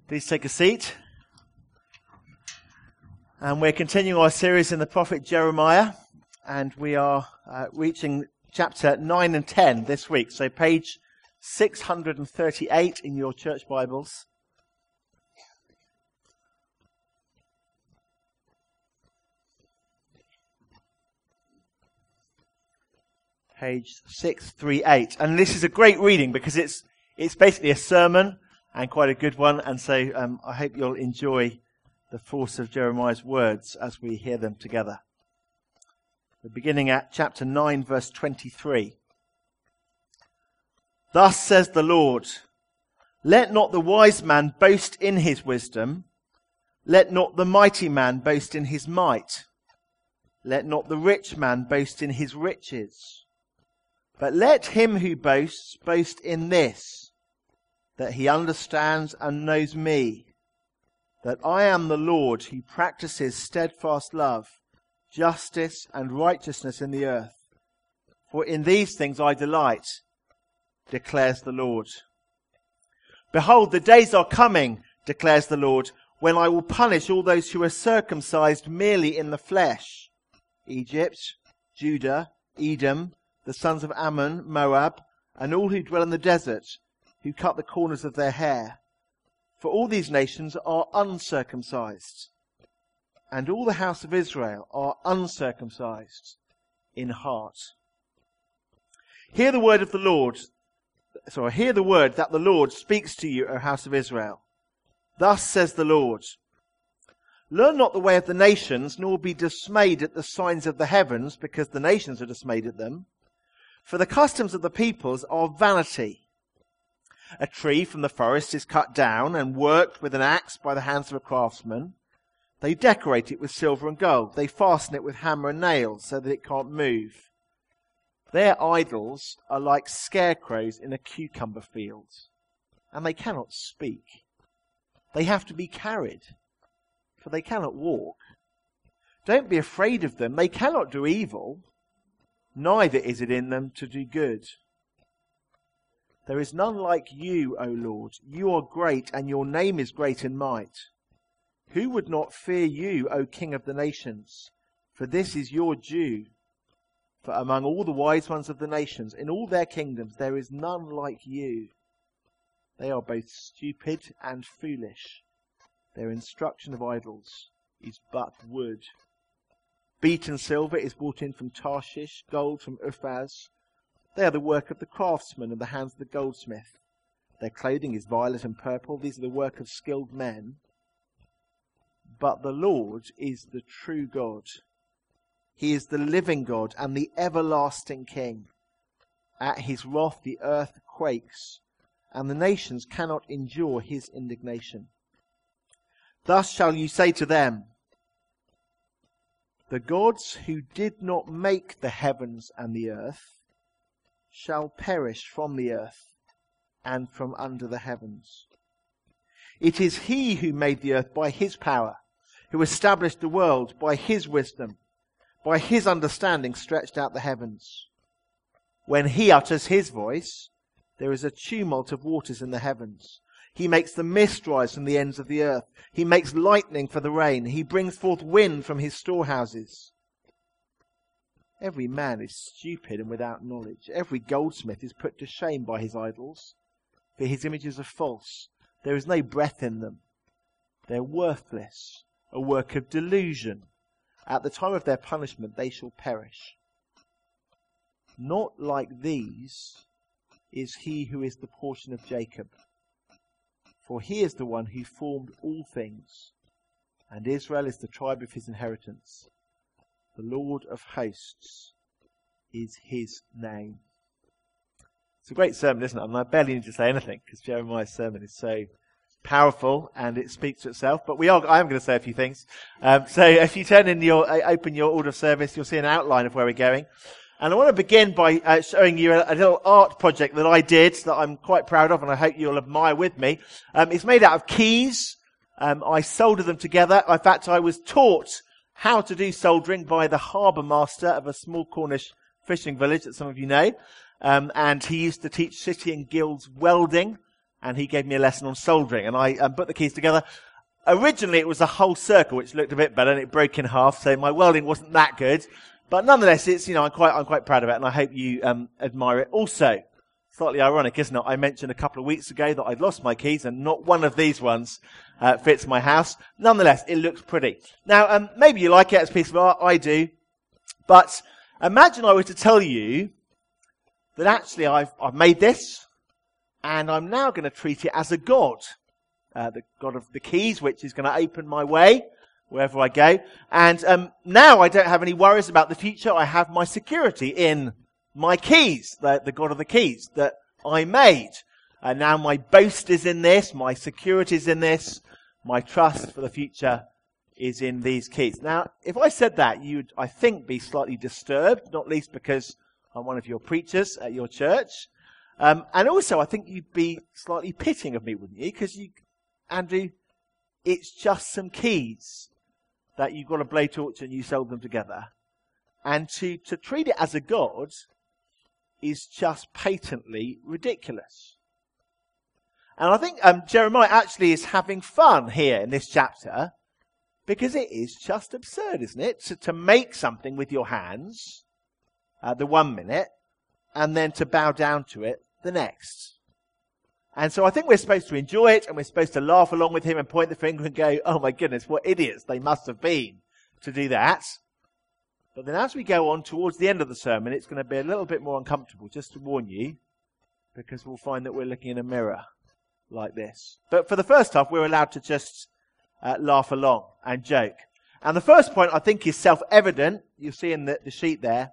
Please take a seat. And we're continuing our series in the prophet Jeremiah, and we are reaching chapter 9 and 10 this week. So page 638 in your church Bibles. Page 638. And this is a great reading because it's basically a sermon and quite a good one. And so I hope you'll enjoy the force of Jeremiah's words as we hear them together. We're beginning at chapter 9, verse 23. Thus says the Lord, let not the wise man boast in his wisdom. Let not the mighty man boast in his might. Let not the rich man boast in his riches. But let him who boasts boast in this, that he understands and knows me, that I am the Lord who practices steadfast love, justice and righteousness in the earth. For in these things I delight, declares the Lord. Behold, the days are coming, declares the Lord, when I will punish all those who are circumcised merely in the flesh. Egypt, Judah, Edom, the sons of Ammon, Moab, and all who dwell in the desert, who cut the corners of their hair. For all these nations are uncircumcised, and all the house of Israel are uncircumcised in heart. Hear the word that the Lord speaks to you, O house of Israel. Thus says the Lord, learn not the way of the nations, nor be dismayed at the signs of the heavens, because the nations are dismayed at them. For the customs of the peoples are vanity. A tree from the forest is cut down and worked with an axe by the hands of a craftsman. They decorate it with silver and gold. They fasten it with hammer and nails so that it can't move. Their idols are like scarecrows in a cucumber field, and they cannot speak. They have to be carried, for they cannot walk. Don't be afraid of them. They cannot do evil, neither is it in them to do good. There is none like you, O Lord. You are great, and your name is great in might. Who would not fear you, O King of the nations? For this is your due. For among all the wise ones of the nations, in all their kingdoms, there is none like you. They are both stupid and foolish. Their instruction of idols is but wood. Beaten silver is brought in from Tarshish, gold from Uphaz. They are the work of the craftsman and the hands of the goldsmith. Their clothing is violet and purple. These are the work of skilled men. But the Lord is the true God. He is the living God and the everlasting King. At his wrath the earth quakes, and the nations cannot endure his indignation. Thus shall you say to them, the gods who did not make the heavens and the earth shall perish from the earth and from under the heavens. It is he who made the earth by his power, who established the world by his wisdom, by his understanding stretched out the heavens. When he utters his voice, there is a tumult of waters in the heavens. He makes the mist rise from the ends of the earth. He makes lightning for the rain. He brings forth wind from his storehouses. Every man is stupid and without knowledge. Every goldsmith is put to shame by his idols, for his images are false. There is no breath in them. They're worthless, a work of delusion. At the time of their punishment they shall perish. Not like these is he who is the portion of Jacob. For he is the one who formed all things, and Israel is the tribe of his inheritance. The Lord of hosts is his name. It's a great sermon, isn't it? And I barely need to say anything because Jeremiah's sermon is so powerful and it speaks to itself. But I am going to say a few things. So if you open your order of service, you'll see an outline of where we're going. And I want to begin by showing you a little art project that I did that I'm quite proud of, and I hope you'll admire with me. It's made out of keys. I soldered them together. In fact, I was taught how to do soldering by the harbour master of a small Cornish fishing village that some of you know. And he used to teach city and guilds welding. and he gave me a lesson on soldering, and I put the keys together. Originally, it was a whole circle, which looked a bit better, and it broke in half, so my welding wasn't that good. But nonetheless, it's, I'm quite proud of it, and I hope you admire it also. Slightly ironic, isn't it? I mentioned a couple of weeks ago that I'd lost my keys, and not one of these ones fits my house. Nonetheless, it looks pretty. Now, maybe you like it as a piece of art. I do. But imagine I were to tell you that actually I've made this, and I'm now going to treat it as a god. The God of the keys, which is going to open my way wherever I go. And now I don't have any worries about the future. I have my security in my keys, the God of the keys that I made. And now my boast is in this, my security is in this, my trust for the future is in these keys. Now, if I said that, you'd, I think, be slightly disturbed, not least because I'm one of your preachers at your church. And also, I think you'd be slightly pitying of me, wouldn't you? Because Andrew, it's just some keys that you've got a blowtorch and you sold them together. And to treat it as a god is just patently ridiculous. And I think Jeremiah actually is having fun here in this chapter, because it is just absurd, isn't it? To make something with your hands the 1 minute, and then to bow down to it the next. And so I think we're supposed to enjoy it, and we're supposed to laugh along with him and point the finger and go, oh my goodness, what idiots they must have been to do that. But then as we go on towards the end of the sermon, it's going to be a little bit more uncomfortable, just to warn you, because we'll find that we're looking in a mirror like this. But for the first half, we're allowed to just laugh along and joke. And the first point, I think, is self-evident. You'll see in the sheet there.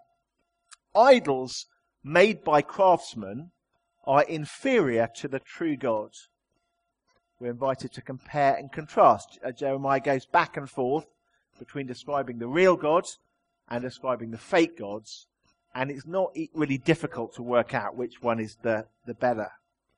Idols made by craftsmen are inferior to the true God. We're invited to compare and contrast. Jeremiah goes back and forth between describing the real God and describing the fake gods, and it's not really difficult to work out which one is the better.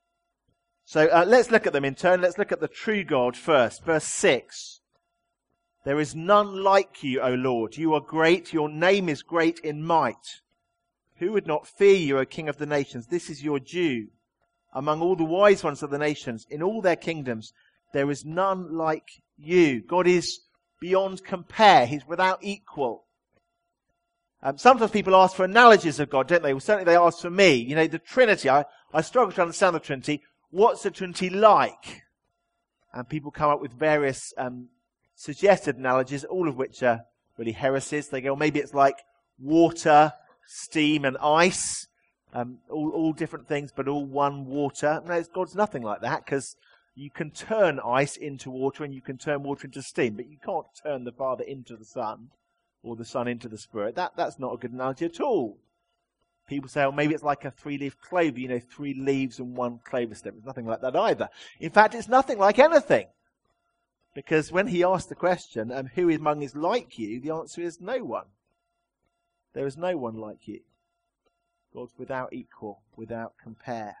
So let's look at them in turn. Let's look at the true God first. Verse 6. There is none like you, O Lord. You are great. Your name is great in might. Who would not fear you, O King of the nations? This is your due. Among all the wise ones of the nations, in all their kingdoms, there is none like you. God is beyond compare. He's without equal. Sometimes people ask for analogies of God, don't they? Well, certainly they ask for me. The Trinity. I struggle to understand the Trinity. What's the Trinity like? And people come up with various suggested analogies, all of which are really heresies. They go, well, maybe it's like water, steam and ice, all different things, but all one water. No, God's nothing like that, because you can turn ice into water and you can turn water into steam, but you can't turn the Father into the Son or the Son into the Spirit. That's not a good analogy at all. People say, oh, maybe it's like a 3-leaf clover, 3 leaves and 1 clover stem. It's nothing like that either. In fact, it's nothing like anything. Because when he asked the question, who among is like you, the answer is no one. There is no one like you. God's without equal, without compare.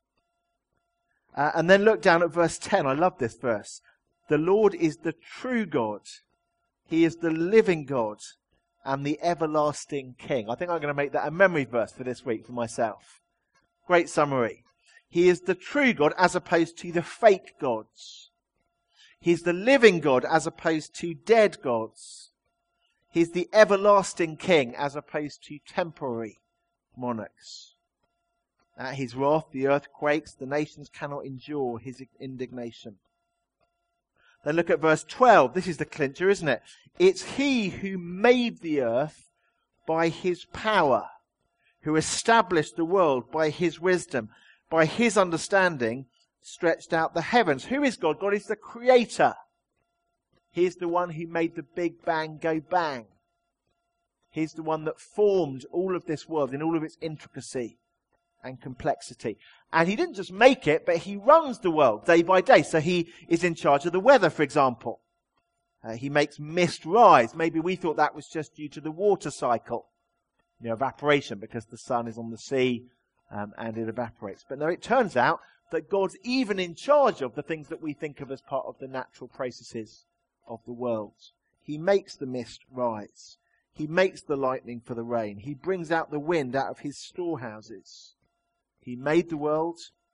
And then look down at verse 10. I love this verse. The Lord is the true God. He is the living God and the everlasting King. I think I'm going to make that a memory verse for this week for myself. Great summary. He is the true God as opposed to the fake gods. He's the living God as opposed to dead gods. He's the everlasting King as opposed to temporary monarchs. At his wrath, the earth quakes. The nations cannot endure his indignation. Then look at verse 12. This is the clincher, isn't it? It's he who made the earth by his power, who established the world by his wisdom, by his understanding, stretched out the heavens. Who is God? God is the creator. He's the one who made the Big Bang go bang. He's the one that formed all of this world in all of its intricacy and complexity. And he didn't just make it, but he runs the world day by day. So he is in charge of the weather, for example. He makes mist rise. Maybe we thought that was just due to the water cycle, evaporation, because the sun is on the sea and it evaporates. But no, it turns out that God's even in charge of the things that we think of as part of the natural processes of the world. He makes the mist rise. He makes the lightning for the rain. He brings out the wind out of his storehouses. He made the world.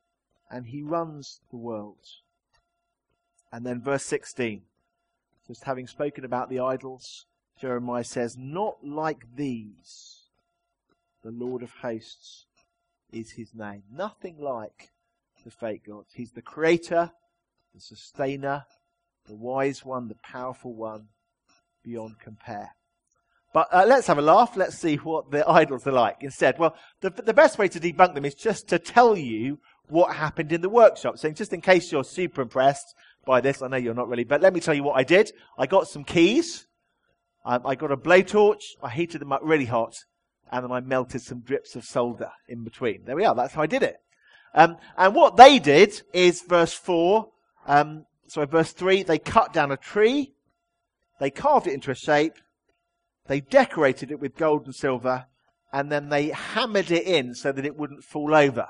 and he runs the world. And then verse 16, just having spoken about the idols, Jeremiah says, not like these, the Lord of hosts is his name. Nothing like the fake gods. He's the creator, the sustainer, the wise one, the powerful one, beyond compare. But let's have a laugh. Let's see what the idols are like instead. Well, the best way to debunk them is just to tell you what happened in the workshop. So just in case you're super impressed by this, I know you're not really, but let me tell you what I did. I got some keys. I got a blowtorch. I heated them up really hot. And then I melted some drips of solder in between. There we are. That's how I did it. And what they did is verse 3, they cut down a tree. They carved it into a shape. They decorated it with gold and silver. And then they hammered it in so that it wouldn't fall over.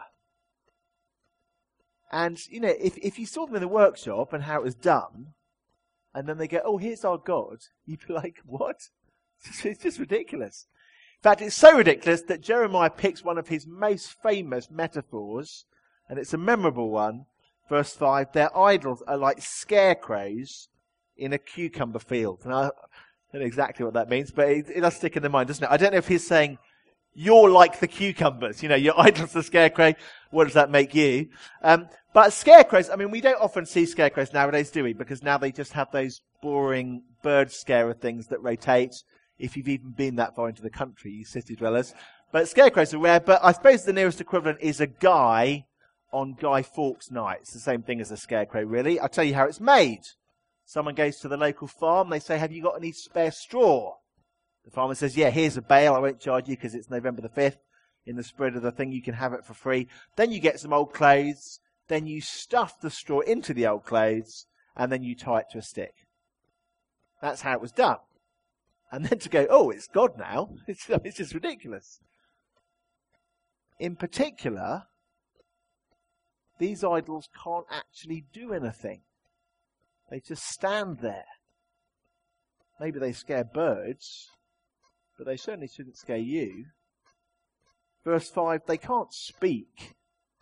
And, you know, if you saw them in the workshop and how it was done, and then they go, oh, here's our God, you'd be like, what? It's just ridiculous. In fact, it's so ridiculous that Jeremiah picks one of his most famous metaphors, and it's a memorable one. Verse 5, their idols are like scarecrows in a cucumber field. And I don't know exactly what that means, but it does stick in the mind, doesn't it? I don't know if he's saying, you're like the cucumbers. You know, your idol's the scarecrow. What does that make you? But scarecrows, I mean, we don't often see scarecrows nowadays, do we? Because now they just have those boring bird scarer things that rotate. If you've even been that far into the country, you city dwellers. But scarecrows are rare, but I suppose the nearest equivalent is a guy on Guy Fawkes night. It's the same thing as a scarecrow, really. I'll tell you how it's made. Someone goes to the local farm. They say, have you got any spare straw? The farmer says, yeah, here's a bale. I won't charge you because it's November the 5th. In the spirit of the thing, you can have it for free. Then you get some old clothes. Then you stuff the straw into the old clothes. And then you tie it to a stick. That's how it was done. And then to go, oh, it's God now. It's just ridiculous. In particular, these idols can't actually do anything. They just stand there. Maybe they scare birds, but they certainly shouldn't scare you. Verse 5, they can't speak.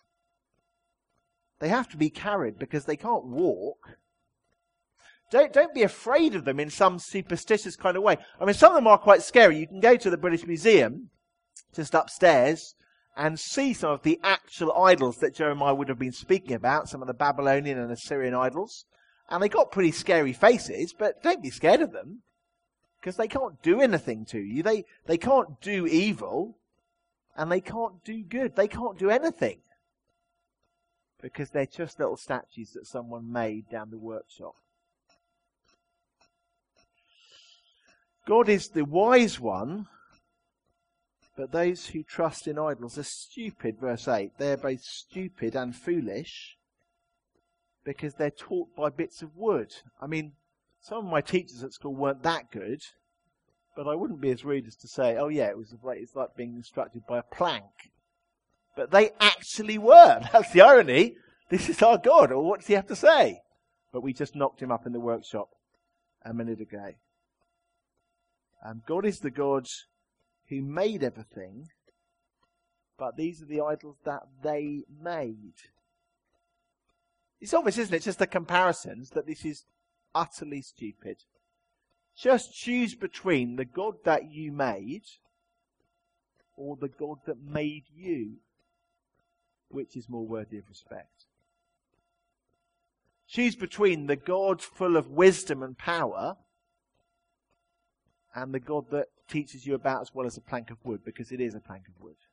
They have to be carried because they can't walk. Don't be afraid of them in some superstitious kind of way. I mean, some of them are quite scary. You can go to the British Museum, just upstairs, and see some of the actual idols that Jeremiah would have been speaking about, some of the Babylonian and Assyrian idols. And they got pretty scary faces, but don't be scared of them, because they can't do anything to you. They can't do evil, and they can't do good. They can't do anything, because they're just little statues that someone made down the workshop. God is the wise one, but those who trust in idols are stupid, verse 8. They're both stupid and foolish because they're taught by bits of wood. I mean, some of my teachers at school weren't that good, but I wouldn't be as rude as to say, oh yeah, it's like being instructed by a plank. But they actually were. That's the irony. This is our God, or what does he have to say? But we just knocked him up in the workshop a minute ago. God is the God who made everything, but these are the idols that they made. It's obvious, isn't it, just the comparisons, that this is utterly stupid. Just choose between the God that you made or the God that made you. Which is more worthy of respect? Choose between the God full of wisdom and power and the God that teaches you about as well as a plank of wood, because it is a plank of wood.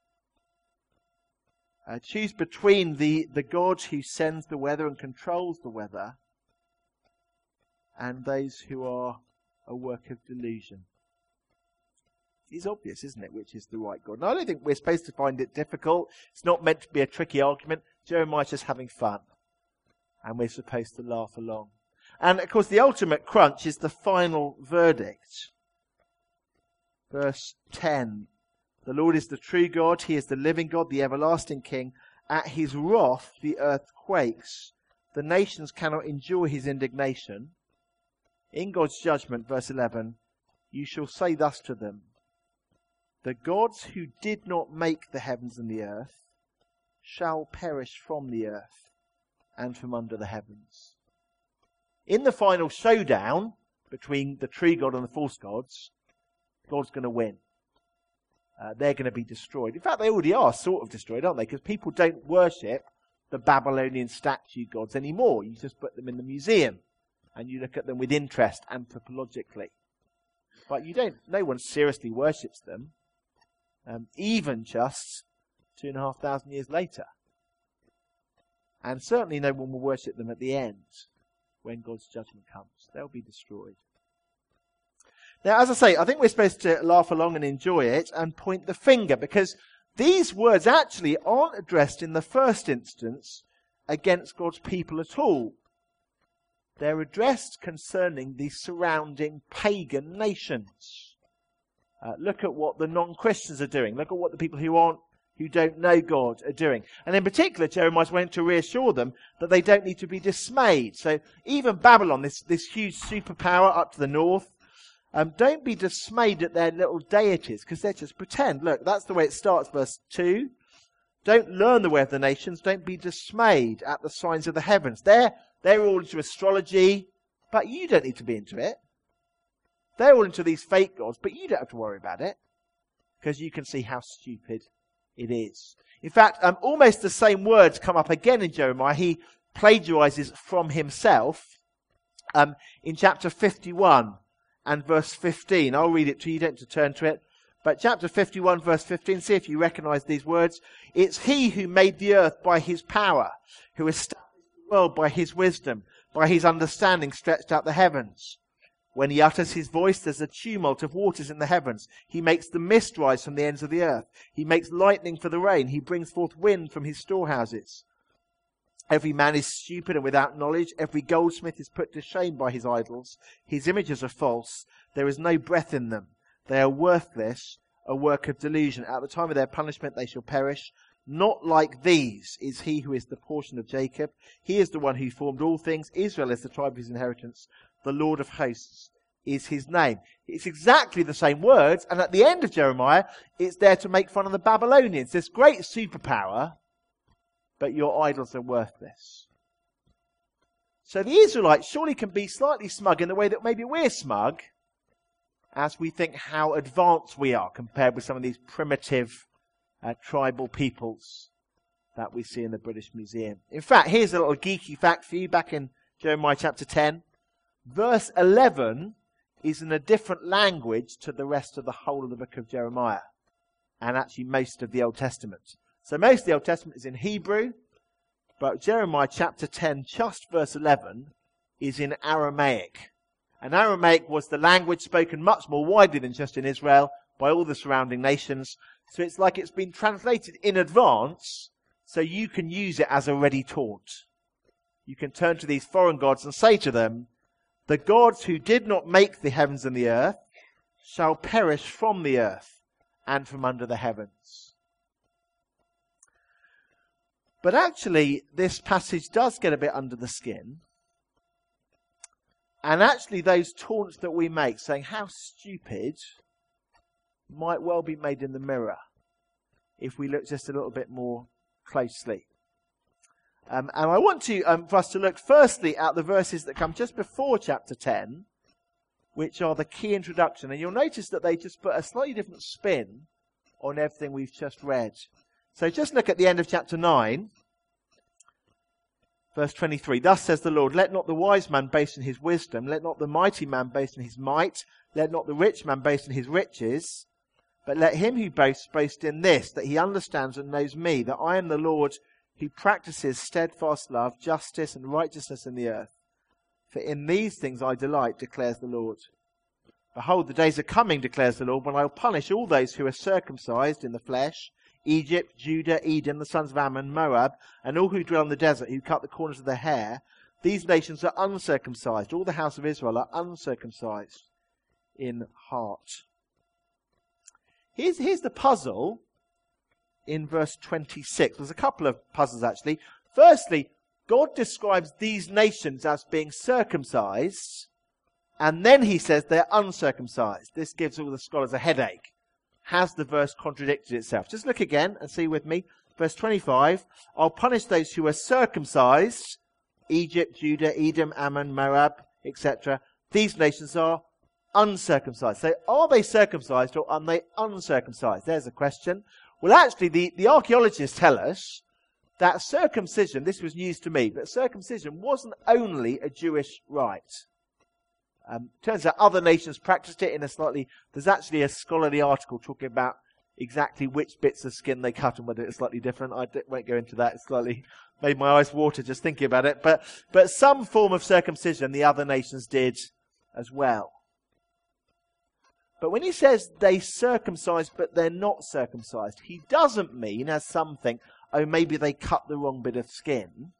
Choose between the God who sends the weather and controls the weather and those who are a work of delusion. It's obvious, isn't it, which is the right God? Now, I don't think we're supposed to find it difficult. It's not meant to be a tricky argument. Jeremiah's just having fun. And we're supposed to laugh along. And, of course, the ultimate crunch is the final verdict. Verse 10. The Lord is the true God. He is the living God, the everlasting King. At his wrath, the earth quakes. The nations cannot endure his indignation. In God's judgment, verse 11, you shall say thus to them, the gods who did not make the heavens and the earth shall perish from the earth and from under the heavens. In the final showdown between the true God and the false gods, God's going to win. They're going to be destroyed. In fact, they already are sort of destroyed, aren't they? Because people don't worship the Babylonian statue gods anymore. You just put them in the museum and you look at them with interest anthropologically. But no one seriously worships them, even just 2,500 years later. And certainly no one will worship them at the end when God's judgment comes. They'll be destroyed. Now, as I say, I think we're supposed to laugh along and enjoy it and point the finger, because these words actually aren't addressed in the first instance against God's people at all. They're addressed concerning the surrounding pagan nations. Look at what the non-Christians are doing. Look at what the people who don't know God are doing. And in particular, Jeremiah's wanting to reassure them that they don't need to be dismayed. So even Babylon, this huge superpower up to the north, don't be dismayed at their little deities, because they're just pretend. Look, that's the way it starts, verse 2. Don't learn the way of the nations. Don't be dismayed at the signs of the heavens. They're all into astrology, but you don't need to be into it. They're all into these fake gods, but you don't have to worry about it, because you can see how stupid it is. In fact, almost the same words come up again in Jeremiah. He plagiarizes from himself in chapter 51 and verse 15. I'll read it to you. You don't have to turn to it. But chapter 51, verse 15, see if you recognize these words. It's he who made the earth by his power, who established the world by his wisdom, by his understanding stretched out the heavens. When he utters his voice, there's a tumult of waters in the heavens. He makes the mist rise from the ends of the earth. He makes lightning for the rain. He brings forth wind from his storehouses. Every man is stupid and without knowledge. Every goldsmith is put to shame by his idols. His images are false. There is no breath in them. They are worthless, a work of delusion. At the time of their punishment they shall perish. Not like these is he who is the portion of Jacob. He is the one who formed all things. Israel is the tribe of his inheritance. The Lord of hosts is his name. It's exactly the same words. And at the end of Jeremiah, it's there to make fun of the Babylonians. This great superpower, but your idols are worthless. So the Israelites surely can be slightly smug in the way that maybe we're smug, as we think how advanced we are compared with some of these primitive tribal peoples that we see in the British Museum. In fact, here's a little geeky fact for you back in Jeremiah chapter 10. Verse 11 is in a different language to the rest of the whole of the book of Jeremiah, and actually most of the Old Testament. So most of the Old Testament is in Hebrew, but Jeremiah chapter 10, just verse 11, is in Aramaic. And Aramaic was the language spoken much more widely than just in Israel by all the surrounding nations. So it's like it's been translated in advance, so you can use it as a ready taunt. You can turn to these foreign gods and say to them, the gods who did not make the heavens and the earth shall perish from the earth and from under the heavens. But actually, this passage does get a bit under the skin. And actually, those taunts that we make, saying how stupid, might well be made in the mirror if we look just a little bit more closely. And I want for us to look firstly at the verses that come just before chapter 10, which are the key introduction. And you'll notice that they just put a slightly different spin on everything we've just read. So just look at the end of chapter 9, verse 23. Thus says the Lord, let not the wise man boast in his wisdom, let not the mighty man boast in his might, let not the rich man boast in his riches, but let him who boasts boast in this, that he understands and knows me, that I am the Lord who practices steadfast love, justice and righteousness in the earth. For in these things I delight, declares the Lord. Behold, the days are coming, declares the Lord, when I will punish all those who are circumcised in the flesh, Egypt, Judah, Edom, the sons of Ammon, Moab, and all who dwell in the desert, who cut the corners of their hair. These nations are uncircumcised. All the house of Israel are uncircumcised in heart. Here's the puzzle in verse 26. There's a couple of puzzles actually. Firstly, God describes these nations as being circumcised, and then he says they're uncircumcised. This gives all the scholars a headache. Has the verse contradicted itself? Just look again and see with me. Verse 25, I'll punish those who are circumcised, Egypt, Judah, Edom, Ammon, Moab, etc. These nations are uncircumcised. So are they circumcised or are they uncircumcised? There's a question. Well, actually, the archaeologists tell us that circumcision, this was news to me, but circumcision wasn't only a Jewish rite. Turns out other nations practiced it in a slightly, there's actually a scholarly article talking about exactly which bits of skin they cut and whether it's slightly different. I won't go into that. It's slightly made my eyes water just thinking about it. But some form of circumcision the other nations did as well. But when he says they circumcised but they're not circumcised, he doesn't mean, as some think, oh, maybe they cut the wrong bit of skin.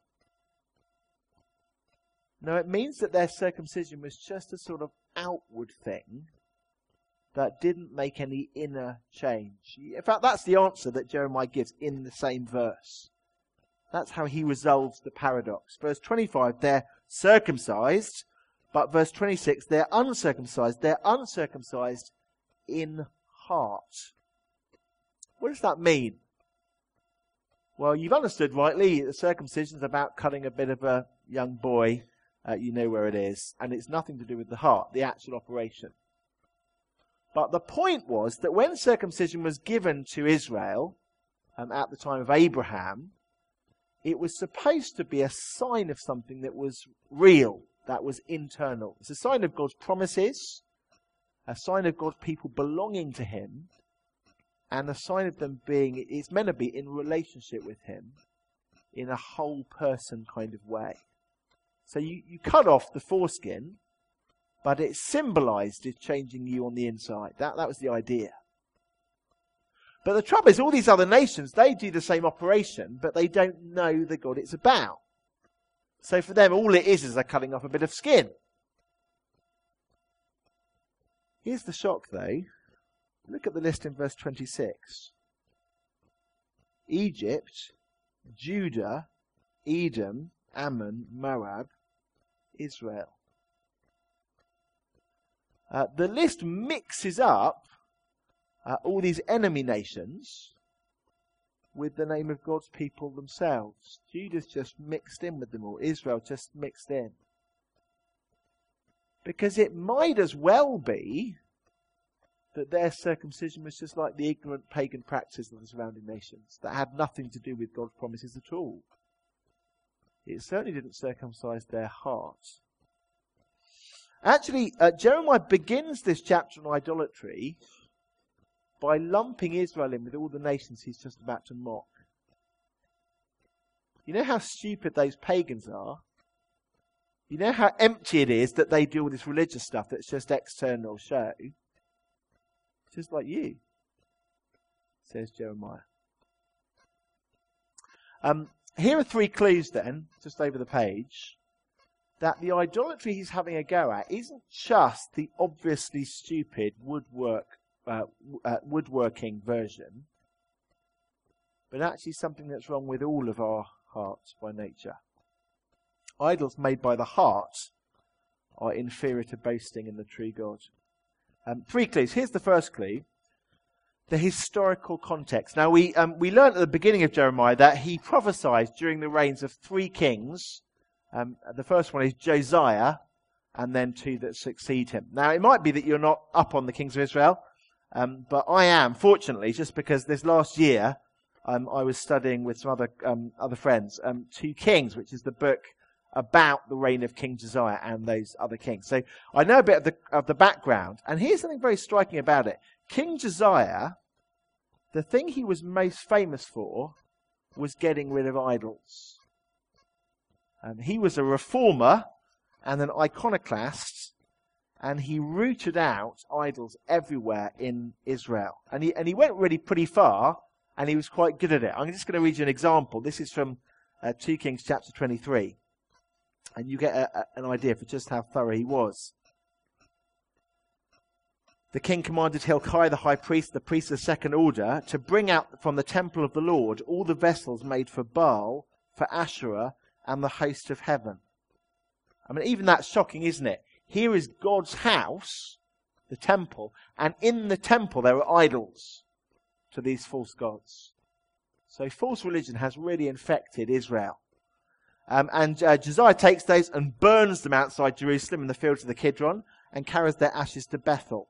No, it means that their circumcision was just a sort of outward thing that didn't make any inner change. In fact, that's the answer that Jeremiah gives in the same verse. That's how he resolves the paradox. Verse 25, they're circumcised, but verse 26, they're uncircumcised. They're uncircumcised in heart. What does that mean? Well, you've understood rightly, the circumcision is about cutting a bit of a young boy. You know where it is. And it's nothing to do with the heart, the actual operation. But the point was that when circumcision was given to Israel at the time of Abraham, it was supposed to be a sign of something that was real, that was internal. It's a sign of God's promises, a sign of God's people belonging to him, and a sign of them being, it's meant to be in relationship with him in a whole person kind of way. So you cut off the foreskin, but it symbolized it changing you on the inside. That was the idea. But the trouble is, all these other nations, they do the same operation, but they don't know the God it's about. So for them, all it is a cutting off a bit of skin. Here's the shock, though. Look at the list in verse 26. Egypt, Judah, Edom, Ammon, Moab, Israel. The list mixes up all these enemy nations with the name of God's people themselves. Judah's just mixed in with them all. Israel just mixed in. Because it might as well be that their circumcision was just like the ignorant pagan practices of the surrounding nations that had nothing to do with God's promises at all. It certainly didn't circumcise their hearts. Actually, Jeremiah begins this chapter on idolatry by lumping Israel in with all the nations he's just about to mock. You know how stupid those pagans are? You know how empty it is that they do all this religious stuff that's just external show? Just like you, says Jeremiah. Here are 3 clues then, just over the page, that the idolatry he's having a go at isn't just the obviously stupid woodworking version, but actually something that's wrong with all of our hearts by nature. Idols made by the heart are inferior to boasting in the true God. 3 clues. Here's the first clue. The historical context. Now, we learned at the beginning of Jeremiah that he prophesied during the reigns of 3 kings. The first one is Josiah, and then 2 that succeed him. Now, it might be that you're not up on the kings of Israel, but I am, fortunately, just because this last year I was studying with some other friends 2 Kings, which is the book about the reign of King Josiah and those other kings. So I know a bit of the background, and here's something very striking about it. King Josiah, the thing he was most famous for was getting rid of idols. He was a reformer and an iconoclast, and he rooted out idols everywhere in Israel. And he went really pretty far, and he was quite good at it. I'm just going to read you an example. This is from 2 Kings chapter 23. And you get an idea for just how thorough he was. The king commanded Hilkiah the high priest, the priest of the second order, to bring out from the temple of the Lord all the vessels made for Baal, for Asherah, and the host of heaven. I mean, even that's shocking, isn't it? Here is God's house, the temple, and in the temple there are idols to these false gods. So false religion has really infected Israel. And Josiah takes those and burns them outside Jerusalem in the fields of the Kidron and carries their ashes to Bethel.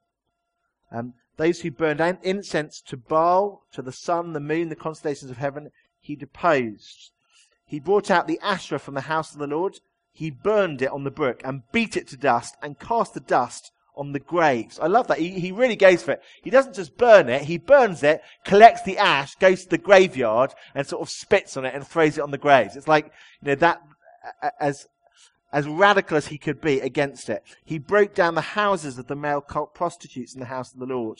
Those who burned incense to Baal, to the sun, the moon, the constellations of heaven, he deposed. He brought out the Asherah from the house of the Lord. He burned it on the brook and beat it to dust and cast the dust on the graves. I love that. He really goes for it. He doesn't just burn it. He burns it, collects the ash, goes to the graveyard and sort of spits on it and throws it on the graves. It's like, that as radical as he could be against it. He broke down the houses of the male cult prostitutes in the house of the Lord.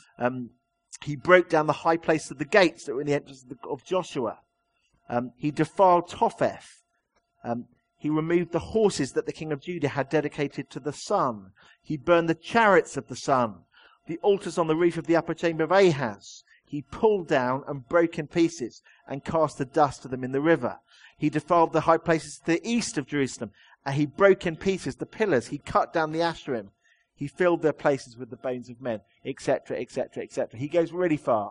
He broke down the high places of the gates that were in the entrance of Joshua. He defiled Topheth. He removed the horses that the king of Judah had dedicated to the sun. He burned the chariots of the sun, the altars on the roof of the upper chamber of Ahaz. He pulled down and broke in pieces and cast the dust of them in the river. He defiled the high places to the east of Jerusalem, and he broke in pieces the pillars. He cut down the Asherim. He filled their places with the bones of men, etc., etc., etc. He goes really far.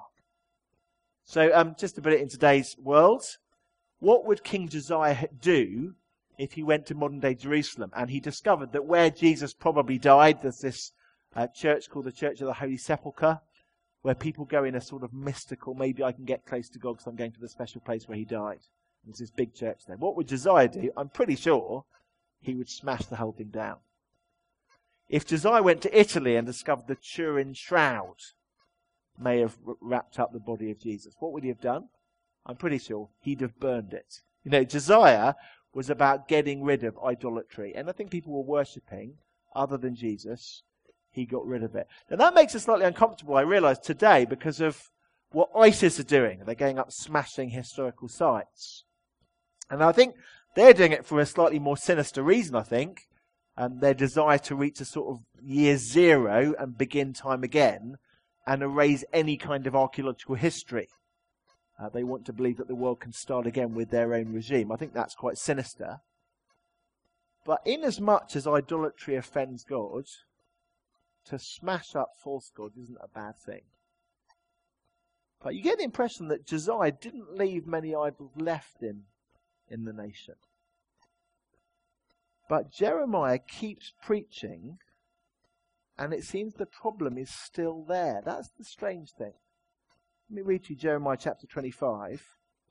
So just to put it in today's world, what would King Josiah do if he went to modern-day Jerusalem and he discovered that where Jesus probably died, there's this church called the Church of the Holy Sepulchre, where people go in a sort of mystical, maybe I can get close to God because I'm going to the special place where he died. There's this big church there. What would Josiah do? I'm pretty sure he would smash the whole thing down. If Josiah went to Italy and discovered the Turin Shroud may have wrapped up the body of Jesus, what would he have done? I'm pretty sure he'd have burned it. Josiah was about getting rid of idolatry. Anything people were worshipping other than Jesus, he got rid of it. Now that makes it slightly uncomfortable, I realise, today because of what ISIS are doing. They're going up smashing historical sites. And I think they're doing it for a slightly more sinister reason, I think. Their desire to reach a sort of year zero and begin time again and erase any kind of archaeological history. They want to believe that the world can start again with their own regime. I think that's quite sinister. But inasmuch as idolatry offends God, to smash up false gods isn't a bad thing. But you get the impression that Josiah didn't leave many idols left in the nation. But Jeremiah keeps preaching, and it seems the problem is still there. That's the strange thing. Let me read to you Jeremiah chapter 25.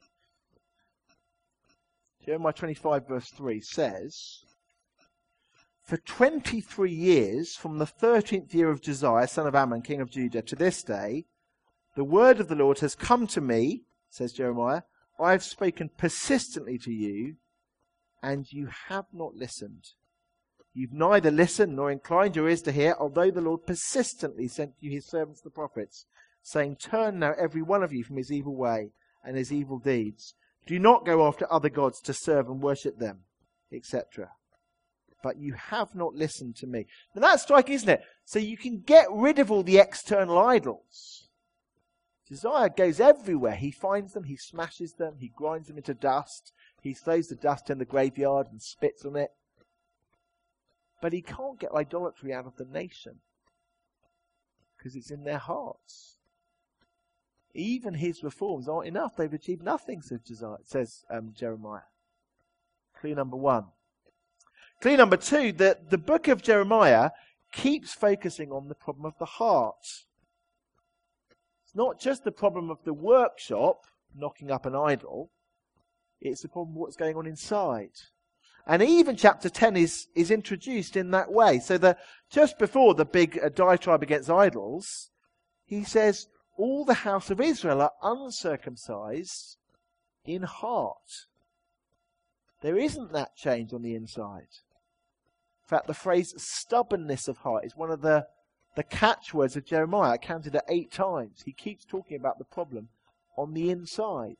Jeremiah 25 verse 3 says, "For 23 years, from the 13th year of Josiah, son of Ammon, king of Judah, to this day, the word of the Lord has come to me," says Jeremiah, "I have spoken persistently to you, and you have not listened. You've neither listened nor inclined your ears to hear, although the Lord persistently sent you his servants the prophets, saying, 'Turn now every one of you from his evil way and his evil deeds. Do not go after other gods to serve and worship them,' etc. But you have not listened to me." Now that's striking, isn't it? So you can get rid of all the external idols. Josiah goes everywhere. He finds them, he smashes them, he grinds them into dust, he throws the dust in the graveyard and spits on it. But he can't get idolatry out of the nation because it's in their hearts. Even his reforms aren't enough. They've achieved nothing, says Jeremiah. Clue number one. Clue number two, that the book of Jeremiah keeps focusing on the problem of the heart. It's not just the problem of the workshop knocking up an idol. It's the problem of what's going on inside. And even chapter 10 is introduced in that way. So just before the big diatribe against idols, he says, all the house of Israel are uncircumcised in heart. There isn't that change on the inside. In fact, the phrase stubbornness of heart is one of the catchwords of Jeremiah. I counted it 8 times. He keeps talking about the problem on the inside.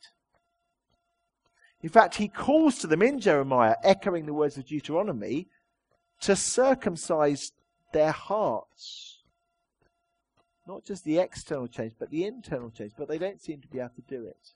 In fact, he calls to them in Jeremiah, echoing the words of Deuteronomy, to circumcise their hearts. Not just the external change, but the internal change. But they don't seem to be able to do it.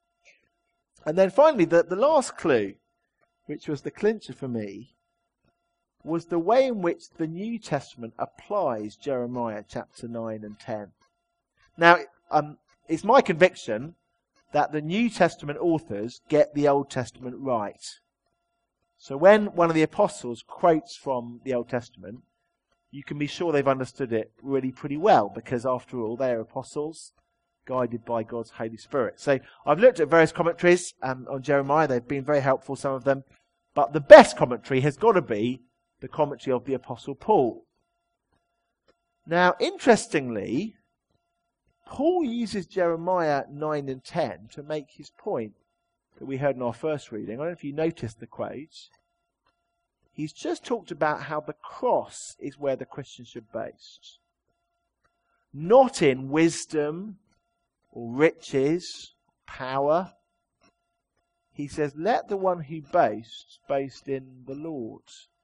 And then finally, the last clue, which was the clincher for me, was the way in which the New Testament applies Jeremiah chapter 9 and 10. Now, it's my conviction that the New Testament authors get the Old Testament right. So when one of the apostles quotes from the Old Testament, you can be sure they've understood it really pretty well, because after all, they are apostles guided by God's Holy Spirit. So I've looked at various commentaries on Jeremiah. They've been very helpful, some of them. But the best commentary has got to be the commentary of the Apostle Paul. Now, interestingly, Paul uses Jeremiah 9 and 10 to make his point that we heard in our first reading. I don't know if you noticed the quote. He's just talked about how the cross is where the Christian should boast. Not in wisdom or riches, power. He says, let the one who boasts boast in the Lord.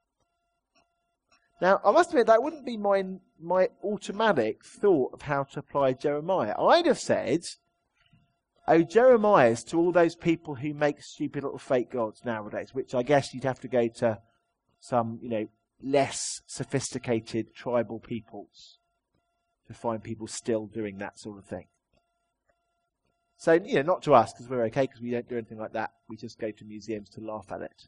Now, I must admit, that wouldn't be my automatic thought of how to apply Jeremiah. I'd have said, oh, Jeremiah's to all those people who make stupid little fake gods nowadays, which I guess you'd have to go to some, less sophisticated tribal peoples to find people still doing that sort of thing. So, not to us, because we're okay, because we don't do anything like that. We just go to museums to laugh at it.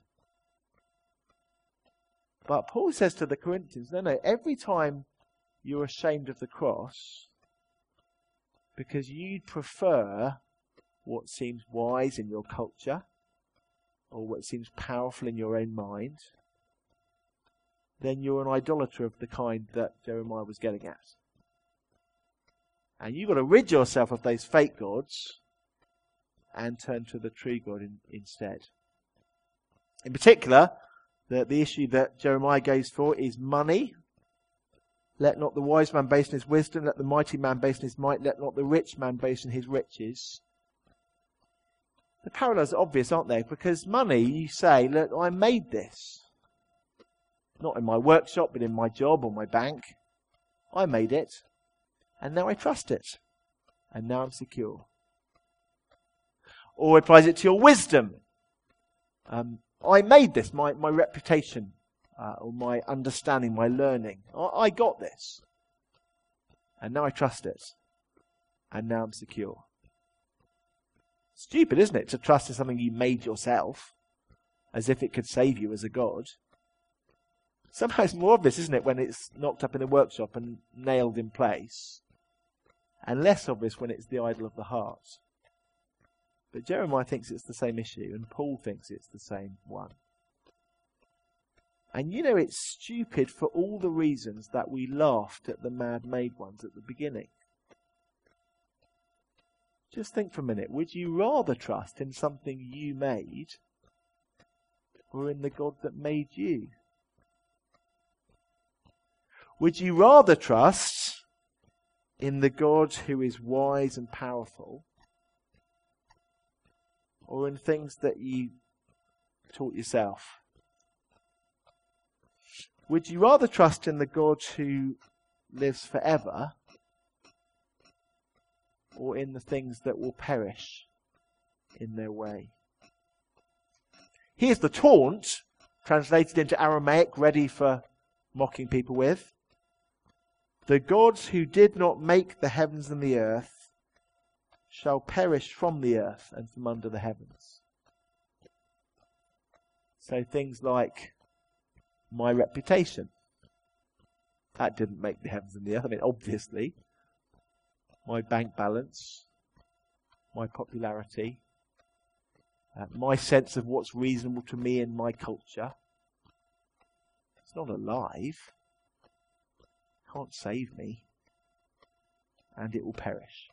But Paul says to the Corinthians, no, every time you're ashamed of the cross, because you'd prefer what seems wise in your culture, or what seems powerful in your own mind, then you're an idolater of the kind that Jeremiah was getting at. And you've got to rid yourself of those fake gods and turn to the true God instead. In particular, the issue that Jeremiah goes for is money. Let not the wise man boast in his wisdom, let the mighty man boast in his might, let not the rich man boast in his riches. The parallels are obvious, aren't they? Because money, you say, look, I made this. Not in my workshop, but in my job or my bank. I made it. And now I trust it. And now I'm secure. Or applies it to your wisdom. I made this, my reputation, or my understanding, my learning. I got this. And now I trust it. And now I'm secure. Stupid, isn't it, to trust in something you made yourself, as if it could save you as a god. Somehow it's more obvious, isn't it, when it's knocked up in a workshop and nailed in place. And less obvious when it's the idol of the heart. But Jeremiah thinks it's the same issue, and Paul thinks it's the same one. And it's stupid for all the reasons that we laughed at the mad-made ones at the beginning. Just think for a minute. Would you rather trust in something you made, or in the God that made you? Would you rather trust in the God who is wise and powerful, or in things that you taught yourself? Would you rather trust in the God who lives forever, or in the things that will perish in their way? Here's the taunt, translated into Aramaic, ready for mocking people with. The gods who did not make the heavens and the earth shall perish from the earth and from under the heavens. So things like my reputation. That didn't make the heavens and the earth. I mean, obviously. My bank balance. My popularity. My sense of what's reasonable to me in my culture. It's not alive. It can't save me. And it will perish.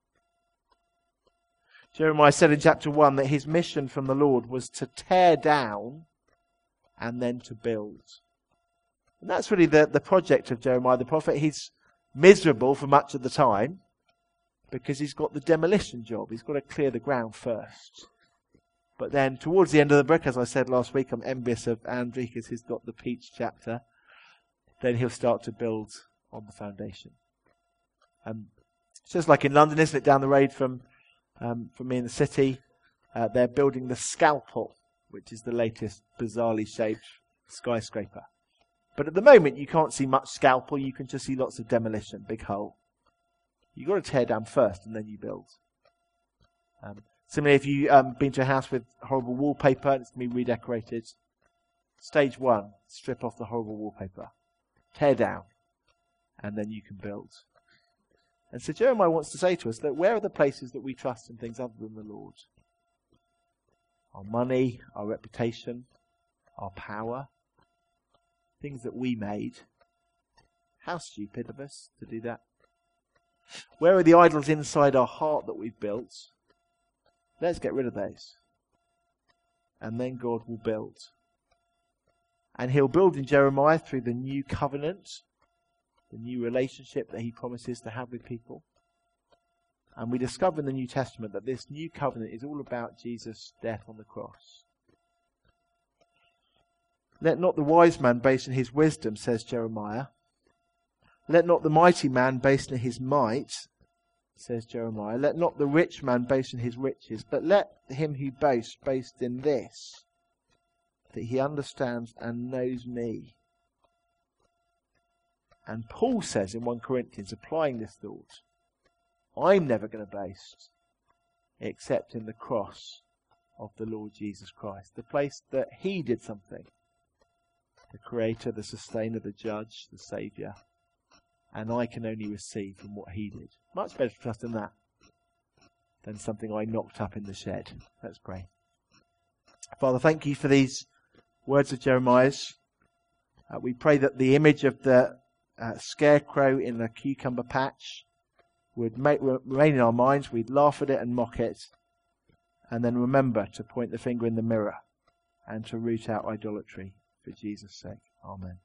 Jeremiah said in chapter 1 that his mission from the Lord was to tear down and then to build. And that's really the project of Jeremiah the prophet. He's miserable for much of the time because he's got the demolition job. He's got to clear the ground first. But then towards the end of the book, as I said last week, I'm envious of Andrew because he's got the peach chapter. Then he'll start to build on the foundation. It's just like in London, isn't it, down the road from me in the city. They're building the Scalpel, which is the latest bizarrely shaped skyscraper. But at the moment, you can't see much Scalpel. You can just see lots of demolition, big hole. You've got to tear down first, and then you build. Similarly, if you've been to a house with horrible wallpaper, it's going to be redecorated. Stage 1, strip off the horrible wallpaper. Tear down. And then you can build. And so Jeremiah wants to say to us that where are the places that we trust in things other than the Lord? Our money, our reputation, our power, things that we made. How stupid of us to do that. Where are the idols inside our heart that we've built? Let's get rid of those. And then God will build. And he'll build in Jeremiah through the new covenant, the new relationship that he promises to have with people. And we discover in the New Testament that this new covenant is all about Jesus' death on the cross. Let not the wise man boast in his wisdom, says Jeremiah. Let not the mighty man boast in his might, says Jeremiah. Let not the rich man boast in his riches, but let him who boasts boast in this, that he understands and knows me. And Paul says in 1 Corinthians, applying this thought, I'm never going to boast except in the cross of the Lord Jesus Christ, the place that he did something. The creator, the sustainer, the judge, the saviour. And I can only receive from what he did. Much better to trust in that than something I knocked up in the shed. Let's pray. Father, thank you for these words of Jeremiah's. We pray that the image of the scarecrow in the cucumber patch would remain in our minds. We'd laugh at it and mock it. And then remember to point the finger in the mirror and to root out idolatry for Jesus' sake. Amen.